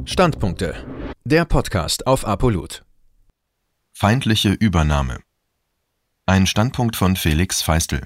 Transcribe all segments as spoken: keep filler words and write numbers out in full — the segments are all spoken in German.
Standpunkte. Der Podcast auf Apolut. Feindliche Übernahme. Ein Standpunkt von Felix Feistel.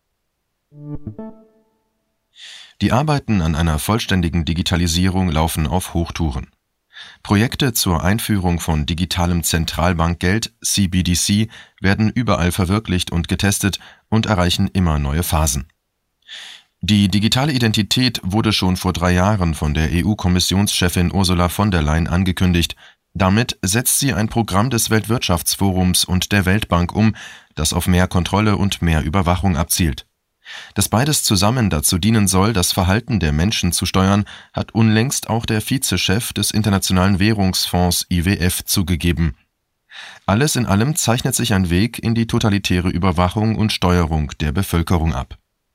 Die Arbeiten an einer vollständigen Digitalisierung laufen auf Hochtouren. Projekte zur Einführung von digitalem Zentralbankgeld, C B D C, werden überall verwirklicht und getestet und erreichen immer neue Phasen. Die digitale Identität wurde schon vor drei Jahren von der E U-Kommissionschefin Ursula von der Leyen angekündigt. Damit setzt sie ein Programm des Weltwirtschaftsforums und der Weltbank um, das auf mehr Kontrolle und mehr Überwachung abzielt. Dass beides zusammen dazu dienen soll, das Verhalten der Menschen zu steuern, hat unlängst auch der Vizechef des Internationalen Währungsfonds I W F zugegeben. Alles in allem zeichnet sich ein Weg in die totalitäre Überwachung und Steuerung der Bevölkerung ab.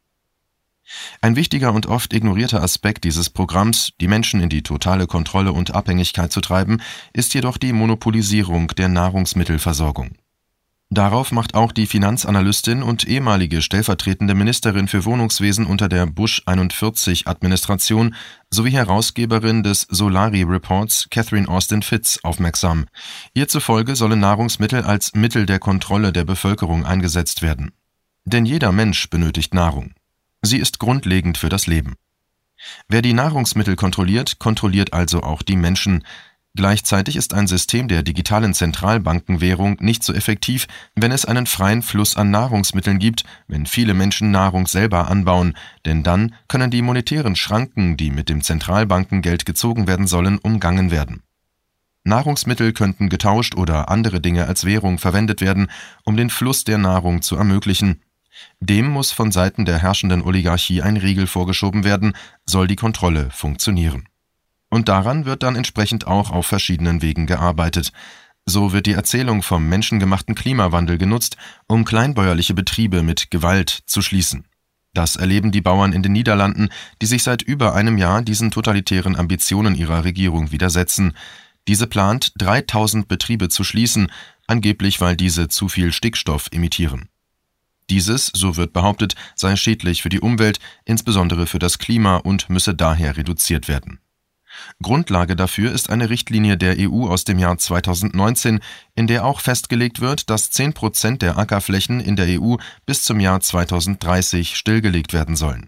Ein wichtiger und oft ignorierter Aspekt dieses Programms, die Menschen in die totale Kontrolle und Abhängigkeit zu treiben, ist jedoch die Monopolisierung der Nahrungsmittelversorgung. Darauf macht auch die Finanzanalystin und ehemalige stellvertretende Ministerin für Wohnungswesen unter der Bush einundvierzig Administration sowie Herausgeberin des Solari Reports Catherine Austin Fitts aufmerksam. Ihr zufolge sollen Nahrungsmittel als Mittel der Kontrolle der Bevölkerung eingesetzt werden. Denn jeder Mensch benötigt Nahrung. Sie ist grundlegend für das Leben. Wer die Nahrungsmittel kontrolliert, kontrolliert also auch die Menschen. Gleichzeitig ist ein System der digitalen Zentralbankenwährung nicht so effektiv, wenn es einen freien Fluss an Nahrungsmitteln gibt, wenn viele Menschen Nahrung selber anbauen, denn dann können die monetären Schranken, die mit dem Zentralbankengeld gezogen werden sollen, umgangen werden. Nahrungsmittel könnten getauscht oder andere Dinge als Währung verwendet werden, um den Fluss der Nahrung zu ermöglichen. Dem muss von Seiten der herrschenden Oligarchie ein Riegel vorgeschoben werden, soll die Kontrolle funktionieren. Und daran wird dann entsprechend auch auf verschiedenen Wegen gearbeitet. So wird die Erzählung vom menschengemachten Klimawandel genutzt, um kleinbäuerliche Betriebe mit Gewalt zu schließen. Das erleben die Bauern in den Niederlanden, die sich seit über einem Jahr diesen totalitären Ambitionen ihrer Regierung widersetzen. Diese plant, dreitausend Betriebe zu schließen, angeblich weil diese zu viel Stickstoff emittieren. Dieses, so wird behauptet, sei schädlich für die Umwelt, insbesondere für das Klima und müsse daher reduziert werden. Grundlage dafür ist eine Richtlinie der E U aus dem Jahr zweitausendneunzehn, in der auch festgelegt wird, dass zehn Prozent der Ackerflächen in der E U bis zum Jahr zweitausenddreißig stillgelegt werden sollen.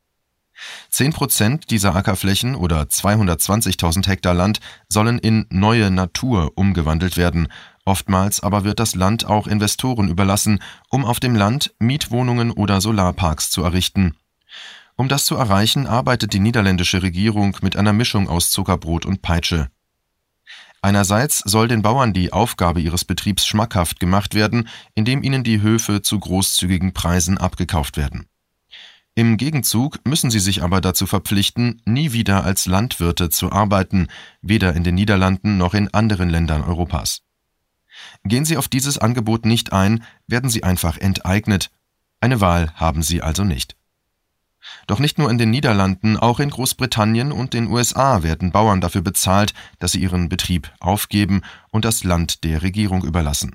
zehn Prozent dieser Ackerflächen oder zweihundertzwanzigtausend Hektar Land sollen in neue Natur umgewandelt werden. Oftmals aber wird das Land auch Investoren überlassen, um auf dem Land Mietwohnungen oder Solarparks zu errichten. Um das zu erreichen, arbeitet die niederländische Regierung mit einer Mischung aus Zuckerbrot und Peitsche. Einerseits soll den Bauern die Aufgabe ihres Betriebs schmackhaft gemacht werden, indem ihnen die Höfe zu großzügigen Preisen abgekauft werden. Im Gegenzug müssen sie sich aber dazu verpflichten, nie wieder als Landwirte zu arbeiten, weder in den Niederlanden noch in anderen Ländern Europas. Gehen sie auf dieses Angebot nicht ein, werden sie einfach enteignet. Eine Wahl haben sie also nicht. Doch nicht nur in den Niederlanden, auch in Großbritannien und den U S A werden Bauern dafür bezahlt, dass sie ihren Betrieb aufgeben und das Land der Regierung überlassen.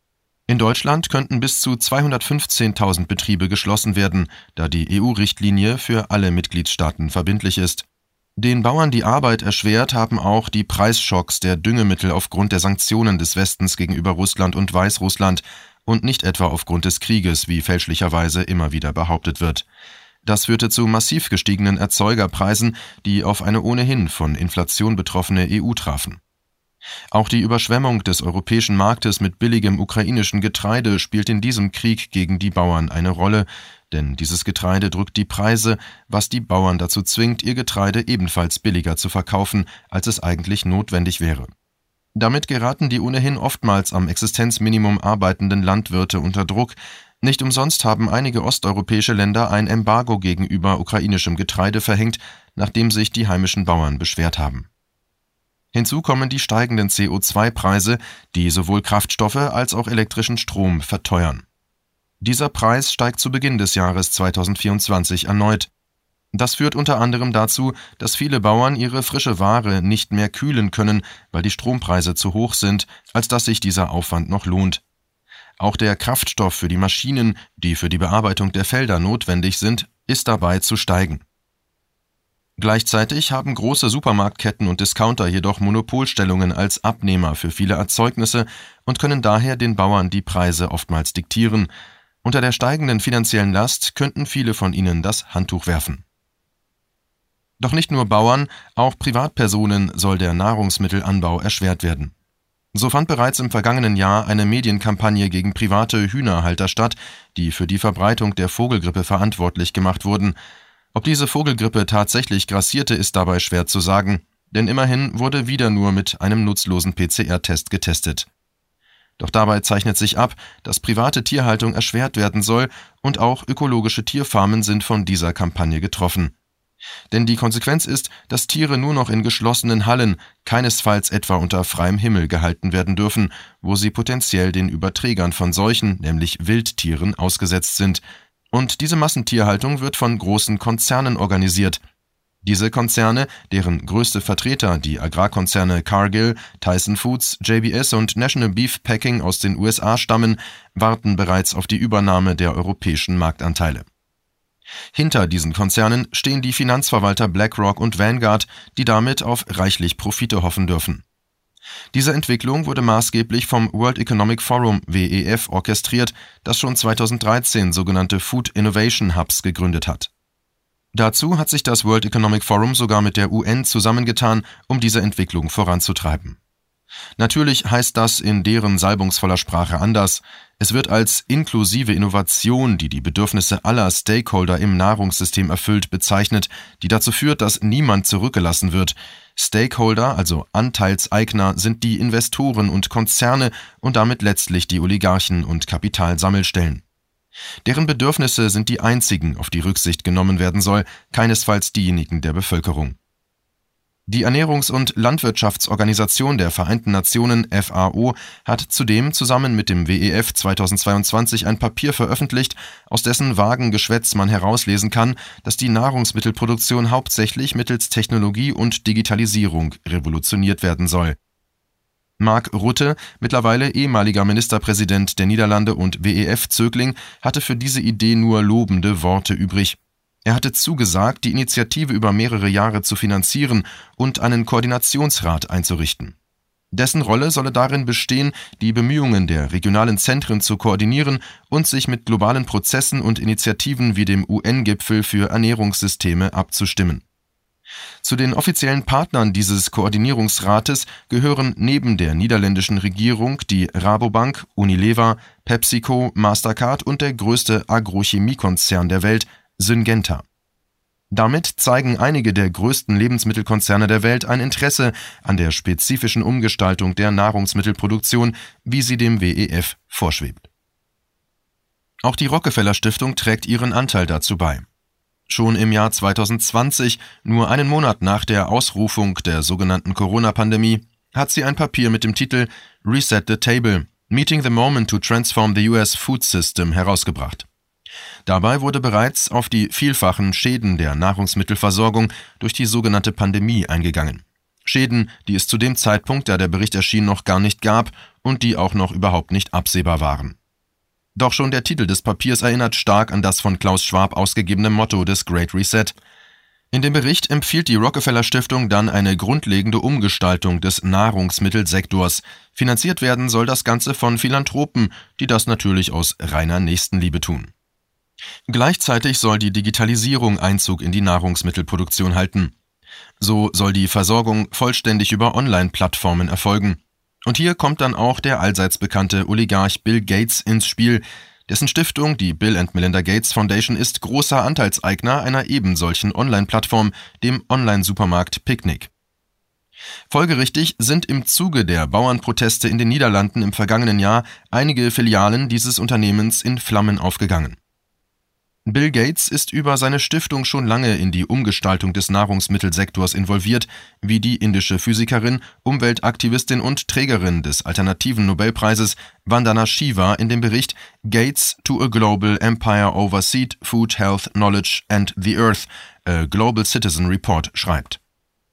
In Deutschland könnten bis zu zweihundertfünfzehntausend Betriebe geschlossen werden, da die E U-Richtlinie für alle Mitgliedstaaten verbindlich ist. Den Bauern die Arbeit erschwert haben auch die Preisschocks der Düngemittel aufgrund der Sanktionen des Westens gegenüber Russland und Weißrussland und nicht etwa aufgrund des Krieges, wie fälschlicherweise immer wieder behauptet wird. Das führte zu massiv gestiegenen Erzeugerpreisen, die auf eine ohnehin von Inflation betroffene E U trafen. Auch die Überschwemmung des europäischen Marktes mit billigem ukrainischen Getreide spielt in diesem Krieg gegen die Bauern eine Rolle, denn dieses Getreide drückt die Preise, was die Bauern dazu zwingt, ihr Getreide ebenfalls billiger zu verkaufen, als es eigentlich notwendig wäre. Damit geraten die ohnehin oftmals am Existenzminimum arbeitenden Landwirte unter Druck. Nicht umsonst haben einige osteuropäische Länder ein Embargo gegenüber ukrainischem Getreide verhängt, nachdem sich die heimischen Bauern beschwert haben. Hinzu kommen die steigenden C O zwei Preise, die sowohl Kraftstoffe als auch elektrischen Strom verteuern. Dieser Preis steigt zu Beginn des Jahres zweitausendvierundzwanzig erneut. Das führt unter anderem dazu, dass viele Bauern ihre frische Ware nicht mehr kühlen können, weil die Strompreise zu hoch sind, als dass sich dieser Aufwand noch lohnt. Auch der Kraftstoff für die Maschinen, die für die Bearbeitung der Felder notwendig sind, ist dabei zu steigen. Gleichzeitig haben große Supermarktketten und Discounter jedoch Monopolstellungen als Abnehmer für viele Erzeugnisse und können daher den Bauern die Preise oftmals diktieren. Unter der steigenden finanziellen Last könnten viele von ihnen das Handtuch werfen. Doch nicht nur Bauern, auch Privatpersonen soll der Nahrungsmittelanbau erschwert werden. So fand bereits im vergangenen Jahr eine Medienkampagne gegen private Hühnerhalter statt, die für die Verbreitung der Vogelgrippe verantwortlich gemacht wurden. Ob diese Vogelgrippe tatsächlich grassierte, ist dabei schwer zu sagen, denn immerhin wurde wieder nur mit einem nutzlosen P C R-Test getestet. Doch dabei zeichnet sich ab, dass private Tierhaltung erschwert werden soll und auch ökologische Tierfarmen sind von dieser Kampagne getroffen. Denn die Konsequenz ist, dass Tiere nur noch in geschlossenen Hallen, keinesfalls etwa unter freiem Himmel gehalten werden dürfen, wo sie potenziell den Überträgern von Seuchen, nämlich Wildtieren, ausgesetzt sind. Und diese Massentierhaltung wird von großen Konzernen organisiert. Diese Konzerne, deren größte Vertreter die Agrarkonzerne Cargill, Tyson Foods, J B S und National Beef Packing aus den U S A stammen, warten bereits auf die Übernahme der europäischen Marktanteile. Hinter diesen Konzernen stehen die Finanzverwalter BlackRock und Vanguard, die damit auf reichlich Profite hoffen dürfen. Diese Entwicklung wurde maßgeblich vom World Economic Forum W E F orchestriert, das schon zweitausenddreizehn sogenannte Food Innovation Hubs gegründet hat. Dazu hat sich das World Economic Forum sogar mit der U N zusammengetan, um diese Entwicklung voranzutreiben. Natürlich heißt das in deren salbungsvoller Sprache anders. Es wird als inklusive Innovation, die die Bedürfnisse aller Stakeholder im Nahrungssystem erfüllt, bezeichnet, die dazu führt, dass niemand zurückgelassen wird. Stakeholder, also Anteilseigner, sind die Investoren und Konzerne und damit letztlich die Oligarchen und Kapitalsammelstellen. Deren Bedürfnisse sind die einzigen, auf die Rücksicht genommen werden soll, keinesfalls diejenigen der Bevölkerung. Die Ernährungs- und Landwirtschaftsorganisation der Vereinten Nationen F A O hat zudem zusammen mit dem W E F zweitausendzweiundzwanzig ein Papier veröffentlicht, aus dessen vagem Geschwätz man herauslesen kann, dass die Nahrungsmittelproduktion hauptsächlich mittels Technologie und Digitalisierung revolutioniert werden soll. Mark Rutte, mittlerweile ehemaliger Ministerpräsident der Niederlande und W E F-Zögling, hatte für diese Idee nur lobende Worte übrig. Er hatte zugesagt, die Initiative über mehrere Jahre zu finanzieren und einen Koordinationsrat einzurichten. Dessen Rolle solle darin bestehen, die Bemühungen der regionalen Zentren zu koordinieren und sich mit globalen Prozessen und Initiativen wie dem U N-Gipfel für Ernährungssysteme abzustimmen. Zu den offiziellen Partnern dieses Koordinierungsrates gehören neben der niederländischen Regierung die Rabobank, Unilever, PepsiCo, Mastercard und der größte Agrochemiekonzern der Welt, Syngenta. Damit zeigen einige der größten Lebensmittelkonzerne der Welt ein Interesse an der spezifischen Umgestaltung der Nahrungsmittelproduktion, wie sie dem W E F vorschwebt. Auch die Rockefeller Stiftung trägt ihren Anteil dazu bei. Schon im Jahr zweitausendzwanzig, nur einen Monat nach der Ausrufung der sogenannten Corona-Pandemie, hat sie ein Papier mit dem Titel Reset the Table – Meeting the Moment to Transform the U S Food System herausgebracht. Dabei wurde bereits auf die vielfachen Schäden der Nahrungsmittelversorgung durch die sogenannte Pandemie eingegangen. Schäden, die es zu dem Zeitpunkt, da der Bericht erschien, noch gar nicht gab und die auch noch überhaupt nicht absehbar waren. Doch schon der Titel des Papiers erinnert stark an das von Klaus Schwab ausgegebene Motto des Great Reset. In dem Bericht empfiehlt die Rockefeller Stiftung dann eine grundlegende Umgestaltung des Nahrungsmittelsektors. Finanziert werden soll das Ganze von Philanthropen, die das natürlich aus reiner Nächstenliebe tun. Gleichzeitig soll die Digitalisierung Einzug in die Nahrungsmittelproduktion halten. So soll die Versorgung vollständig über Online-Plattformen erfolgen. Und hier kommt dann auch der allseits bekannte Oligarch Bill Gates ins Spiel, dessen Stiftung, die Bill and Melinda Gates Foundation, ist großer Anteilseigner einer ebensolchen Online-Plattform, dem Online-Supermarkt Picnic. Folgerichtig sind im Zuge der Bauernproteste in den Niederlanden im vergangenen Jahr einige Filialen dieses Unternehmens in Flammen aufgegangen. Bill Gates ist über seine Stiftung schon lange in die Umgestaltung des Nahrungsmittelsektors involviert, wie die indische Physikerin, Umweltaktivistin und Trägerin des alternativen Nobelpreises Vandana Shiva in dem Bericht Gates to a Global Empire Over Seed, Food, Health, Knowledge and the Earth, a Global Citizen Report schreibt.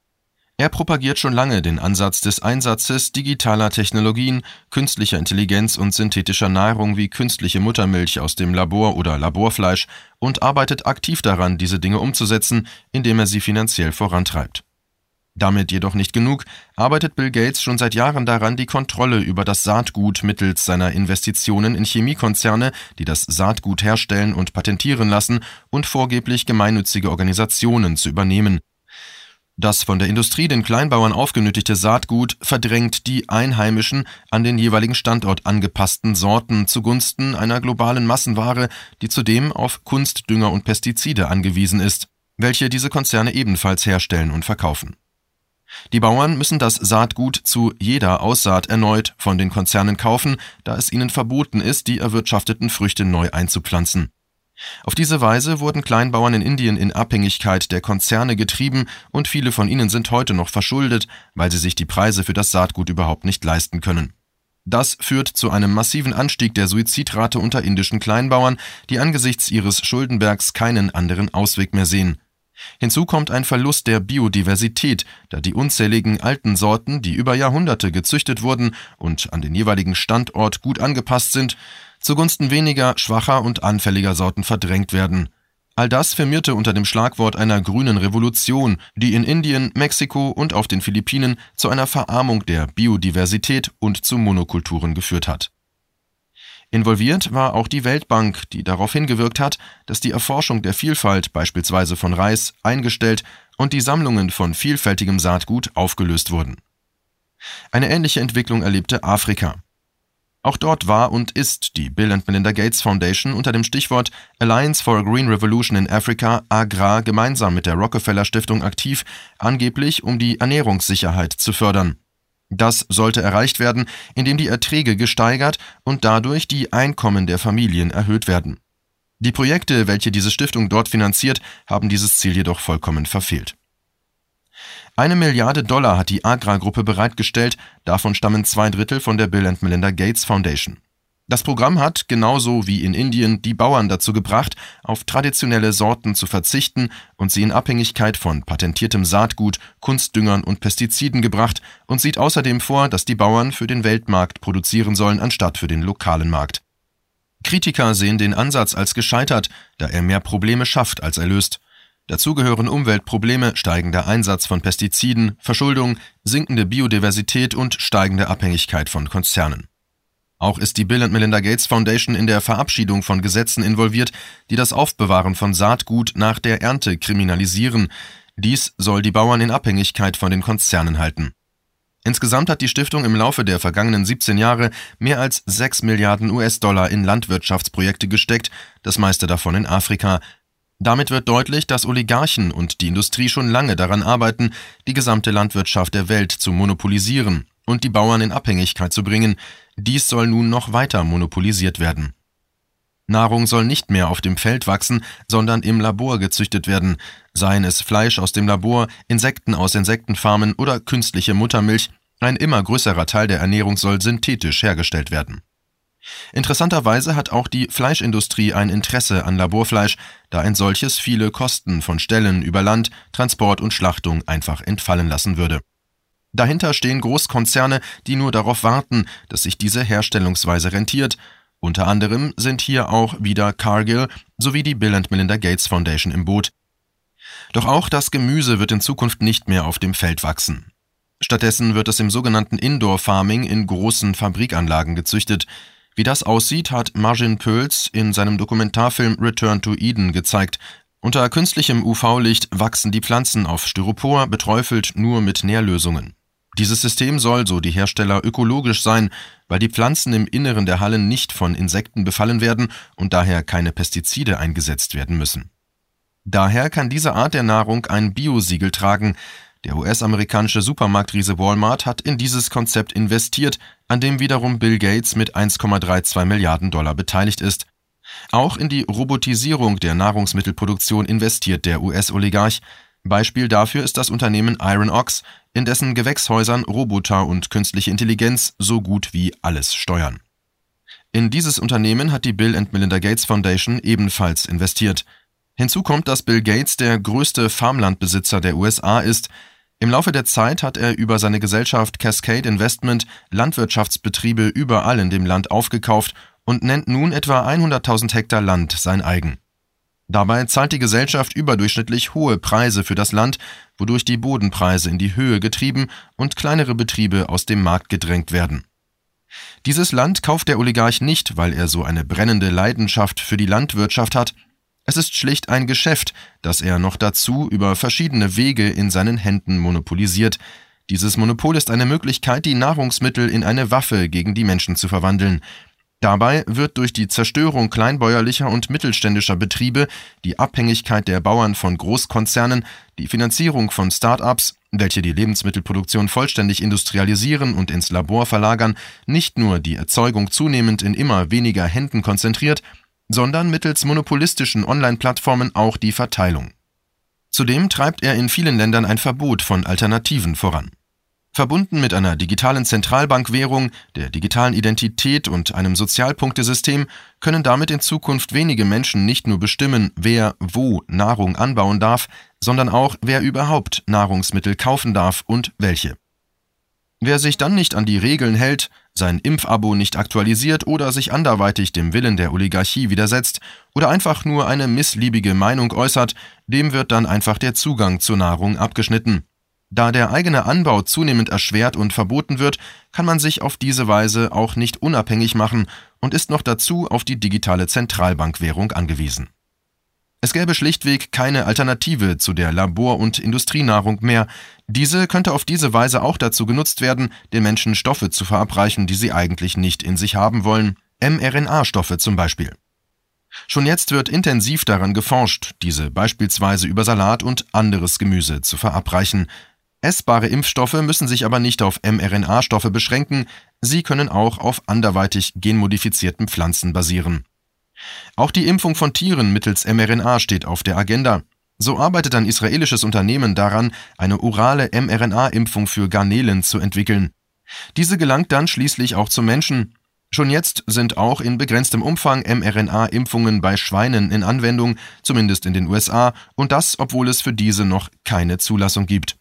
Er propagiert schon lange den Ansatz des Einsatzes digitaler Technologien, künstlicher Intelligenz und synthetischer Nahrung wie künstliche Muttermilch aus dem Labor oder Laborfleisch und arbeitet aktiv daran, diese Dinge umzusetzen, indem er sie finanziell vorantreibt. Damit jedoch nicht genug, arbeitet Bill Gates schon seit Jahren daran, die Kontrolle über das Saatgut mittels seiner Investitionen in Chemiekonzerne, die das Saatgut herstellen und patentieren lassen, und vorgeblich gemeinnützige Organisationen zu übernehmen. Das von der Industrie den Kleinbauern aufgenötigte Saatgut verdrängt die einheimischen, an den jeweiligen Standort angepassten Sorten zugunsten einer globalen Massenware, die zudem auf Kunstdünger und Pestizide angewiesen ist, welche diese Konzerne ebenfalls herstellen und verkaufen. Die Bauern müssen das Saatgut zu jeder Aussaat erneut von den Konzernen kaufen, da es ihnen verboten ist, die erwirtschafteten Früchte neu einzupflanzen. Auf diese Weise wurden Kleinbauern in Indien in Abhängigkeit der Konzerne getrieben und viele von ihnen sind heute noch verschuldet, weil sie sich die Preise für das Saatgut überhaupt nicht leisten können. Das führt zu einem massiven Anstieg der Suizidrate unter indischen Kleinbauern, die angesichts ihres Schuldenbergs keinen anderen Ausweg mehr sehen. Hinzu kommt ein Verlust der Biodiversität, da die unzähligen alten Sorten, die über Jahrhunderte gezüchtet wurden und an den jeweiligen Standort gut angepasst sind, zugunsten weniger, schwacher und anfälliger Sorten verdrängt werden. All das firmierte unter dem Schlagwort einer grünen Revolution, die in Indien, Mexiko und auf den Philippinen zu einer Verarmung der Biodiversität und zu Monokulturen geführt hat. Involviert war auch die Weltbank, die darauf hingewirkt hat, dass die Erforschung der Vielfalt beispielsweise von Reis eingestellt und die Sammlungen von vielfältigem Saatgut aufgelöst wurden. Eine ähnliche Entwicklung erlebte Afrika. Auch dort war und ist die Bill and Melinda Gates Foundation unter dem Stichwort Alliance for a Green Revolution in Africa, AGRA, gemeinsam mit der Rockefeller Stiftung aktiv, angeblich um die Ernährungssicherheit zu fördern. Das sollte erreicht werden, indem die Erträge gesteigert und dadurch die Einkommen der Familien erhöht werden. Die Projekte, welche diese Stiftung dort finanziert, haben dieses Ziel jedoch vollkommen verfehlt. Eine Milliarde Dollar hat die AGRA-Gruppe bereitgestellt, davon stammen zwei Drittel von der Bill and Melinda Gates Foundation. Das Programm hat, genauso wie in Indien, die Bauern dazu gebracht, auf traditionelle Sorten zu verzichten und sie in Abhängigkeit von patentiertem Saatgut, Kunstdüngern und Pestiziden gebracht und sieht außerdem vor, dass die Bauern für den Weltmarkt produzieren sollen, anstatt für den lokalen Markt. Kritiker sehen den Ansatz als gescheitert, da er mehr Probleme schafft, als er löst. Dazu gehören Umweltprobleme, steigender Einsatz von Pestiziden, Verschuldung, sinkende Biodiversität und steigende Abhängigkeit von Konzernen. Auch ist die Bill and Melinda Gates Foundation in der Verabschiedung von Gesetzen involviert, die das Aufbewahren von Saatgut nach der Ernte kriminalisieren. Dies soll die Bauern in Abhängigkeit von den Konzernen halten. Insgesamt hat die Stiftung im Laufe der vergangenen siebzehn Jahre mehr als sechs Milliarden U S-Dollar in Landwirtschaftsprojekte gesteckt, das meiste davon in Afrika. Damit wird deutlich, dass Oligarchen und die Industrie schon lange daran arbeiten, die gesamte Landwirtschaft der Welt zu monopolisieren und die Bauern in Abhängigkeit zu bringen. Dies soll nun noch weiter monopolisiert werden. Nahrung soll nicht mehr auf dem Feld wachsen, sondern im Labor gezüchtet werden, seien es Fleisch aus dem Labor, Insekten aus Insektenfarmen oder künstliche Muttermilch. Ein immer größerer Teil der Ernährung soll synthetisch hergestellt werden. Interessanterweise hat auch die Fleischindustrie ein Interesse an Laborfleisch, da ein solches viele Kosten von Stellen über Land, Transport und Schlachtung einfach entfallen lassen würde. Dahinter stehen Großkonzerne, die nur darauf warten, dass sich diese Herstellungsweise rentiert. Unter anderem sind hier auch wieder Cargill sowie die Bill and Melinda Gates Foundation im Boot. Doch auch das Gemüse wird in Zukunft nicht mehr auf dem Feld wachsen. Stattdessen wird es im sogenannten Indoor Farming in großen Fabrikanlagen gezüchtet. Wie das aussieht, hat Margin Pöls in seinem Dokumentarfilm Return to Eden gezeigt. Unter künstlichem U V-Licht wachsen die Pflanzen auf Styropor, beträufelt nur mit Nährlösungen. Dieses System soll, so die Hersteller, ökologisch sein, weil die Pflanzen im Inneren der Hallen nicht von Insekten befallen werden und daher keine Pestizide eingesetzt werden müssen. Daher kann diese Art der Nahrung ein Bio-Siegel tragen. Der U S-amerikanische Supermarktriese Walmart hat in dieses Konzept investiert, an dem wiederum Bill Gates mit eins Komma zweiunddreißig Milliarden Dollar beteiligt ist. Auch in die Robotisierung der Nahrungsmittelproduktion investiert der U S-Oligarch. Beispiel dafür ist das Unternehmen Iron Ox, in dessen Gewächshäusern Roboter und künstliche Intelligenz so gut wie alles steuern. In dieses Unternehmen hat die Bill and Melinda Gates Foundation ebenfalls investiert. Hinzu kommt, dass Bill Gates der größte Farmlandbesitzer der U S A ist. Im Laufe der Zeit hat er über seine Gesellschaft Cascade Investment Landwirtschaftsbetriebe überall in dem Land aufgekauft und nennt nun etwa hunderttausend Hektar Land sein eigen. Dabei zahlt die Gesellschaft überdurchschnittlich hohe Preise für das Land, wodurch die Bodenpreise in die Höhe getrieben und kleinere Betriebe aus dem Markt gedrängt werden. Dieses Land kauft der Oligarch nicht, weil er so eine brennende Leidenschaft für die Landwirtschaft hat. Es ist schlicht ein Geschäft, das er noch dazu über verschiedene Wege in seinen Händen monopolisiert. Dieses Monopol ist eine Möglichkeit, die Nahrungsmittel in eine Waffe gegen die Menschen zu verwandeln. Dabei wird durch die Zerstörung kleinbäuerlicher und mittelständischer Betriebe, die Abhängigkeit der Bauern von Großkonzernen, die Finanzierung von Start-ups, welche die Lebensmittelproduktion vollständig industrialisieren und ins Labor verlagern, nicht nur die Erzeugung zunehmend in immer weniger Händen konzentriert, sondern mittels monopolistischen Online-Plattformen auch die Verteilung. Zudem treibt er in vielen Ländern ein Verbot von Alternativen voran. Verbunden mit einer digitalen Zentralbankwährung, der digitalen Identität und einem Sozialpunktesystem können damit in Zukunft wenige Menschen nicht nur bestimmen, wer wo Nahrung anbauen darf, sondern auch, wer überhaupt Nahrungsmittel kaufen darf und welche. Wer sich dann nicht an die Regeln hält, sein Impfabo nicht aktualisiert oder sich anderweitig dem Willen der Oligarchie widersetzt oder einfach nur eine missliebige Meinung äußert, dem wird dann einfach der Zugang zur Nahrung abgeschnitten. Da der eigene Anbau zunehmend erschwert und verboten wird, kann man sich auf diese Weise auch nicht unabhängig machen und ist noch dazu auf die digitale Zentralbankwährung angewiesen. Es gäbe schlichtweg keine Alternative zu der Labor- und Industrienahrung mehr. Diese könnte auf diese Weise auch dazu genutzt werden, den Menschen Stoffe zu verabreichen, die sie eigentlich nicht in sich haben wollen, mRNA-Stoffe zum Beispiel. Schon jetzt wird intensiv daran geforscht, diese beispielsweise über Salat und anderes Gemüse zu verabreichen. Essbare Impfstoffe müssen sich aber nicht auf mRNA-Stoffe beschränken, sie können auch auf anderweitig genmodifizierten Pflanzen basieren. Auch die Impfung von Tieren mittels mRNA steht auf der Agenda. So arbeitet ein israelisches Unternehmen daran, eine orale mRNA-Impfung für Garnelen zu entwickeln. Diese gelangt dann schließlich auch zum Menschen. Schon jetzt sind auch in begrenztem Umfang mRNA-Impfungen bei Schweinen in Anwendung, zumindest in den U S A, und das, obwohl es für diese noch keine Zulassung gibt.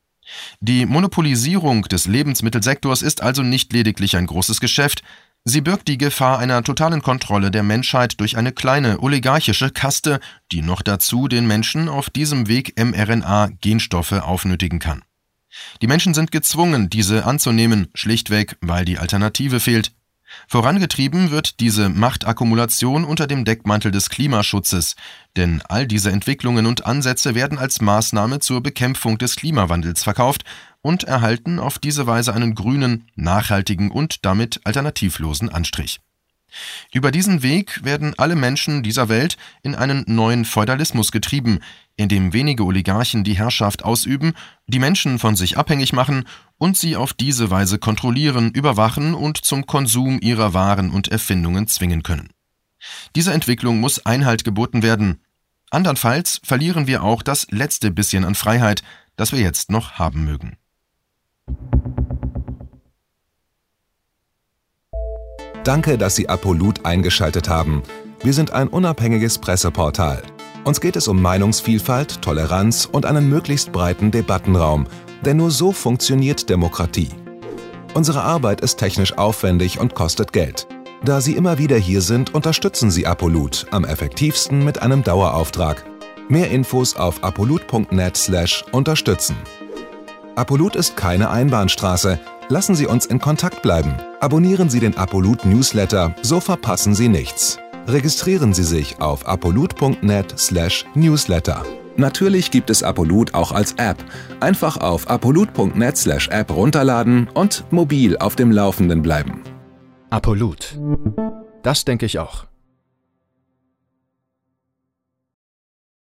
Die Monopolisierung des Lebensmittelsektors ist also nicht lediglich ein großes Geschäft, sie birgt die Gefahr einer totalen Kontrolle der Menschheit durch eine kleine oligarchische Kaste, die noch dazu den Menschen auf diesem Weg mRNA-Genstoffe aufnötigen kann. Die Menschen sind gezwungen, diese anzunehmen, schlichtweg, weil die Alternative fehlt. Vorangetrieben wird diese Machtakkumulation unter dem Deckmantel des Klimaschutzes, denn all diese Entwicklungen und Ansätze werden als Maßnahme zur Bekämpfung des Klimawandels verkauft und erhalten auf diese Weise einen grünen, nachhaltigen und damit alternativlosen Anstrich. Über diesen Weg werden alle Menschen dieser Welt in einen neuen Feudalismus getrieben, in dem wenige Oligarchen die Herrschaft ausüben, die Menschen von sich abhängig machen und sie auf diese Weise kontrollieren, überwachen und zum Konsum ihrer Waren und Erfindungen zwingen können. Dieser Entwicklung muss Einhalt geboten werden. Andernfalls verlieren wir auch das letzte bisschen an Freiheit, das wir jetzt noch haben mögen. Danke, dass Sie Apolut eingeschaltet haben. Wir sind ein unabhängiges Presseportal. Uns geht es um Meinungsvielfalt, Toleranz und einen möglichst breiten Debattenraum, denn nur so funktioniert Demokratie. Unsere Arbeit ist technisch aufwendig und kostet Geld. Da Sie immer wieder hier sind, unterstützen Sie Apolut am effektivsten mit einem Dauerauftrag. Mehr Infos auf apolut punkt net slash unterstützen. Apolut ist keine Einbahnstraße. Lassen Sie uns in Kontakt bleiben. Abonnieren Sie den Apolut Newsletter, so verpassen Sie nichts. Registrieren Sie sich auf apolut punkt net slash newsletter. Natürlich gibt es Apolut auch als App. Einfach auf apolut punkt net slash app runterladen und mobil auf dem Laufenden bleiben. Apolut. Das denke ich auch.